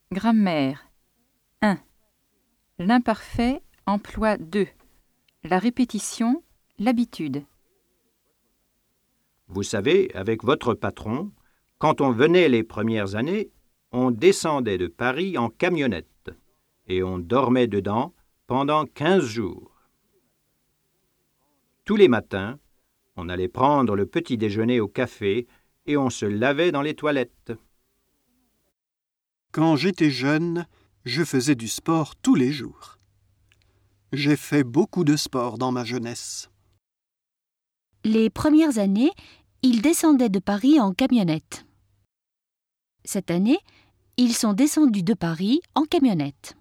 Grammaire 1. L'imparfait emploie 2. La répétition, l'habitude. Vous savez, avec votre patron, quand on venait les premières années, on descendait de Paris en camionnette et on dormait dedans pendant 15 jours. Tous les matins, on allait prendre le petit déjeuner au café et on se lavait dans les toilettes. Quand j'étais jeune, je faisais du sport tous les jours. J'ai fait beaucoup de sport dans ma jeunesse. Les premières années, ils descendaient de Paris en camionnette. Cette année, ils sont descendus de Paris en camionnette.